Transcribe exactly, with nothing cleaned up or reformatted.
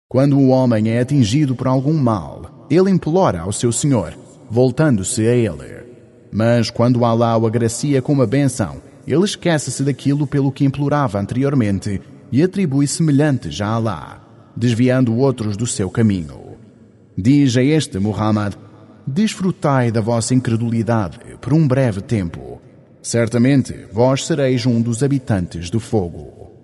Quando o homem é atingido por algum mal, ele implora ao seu Senhor, voltando-se a ele. Mas quando Alá o agracia com uma bênção, ele esquece-se daquilo pelo que implorava anteriormente e atribui semelhantes a Alá, desviando outros do seu caminho. Diz a este Muhammad: desfrutai da vossa incredulidade por um breve tempo. Certamente vós sereis um dos habitantes do fogo.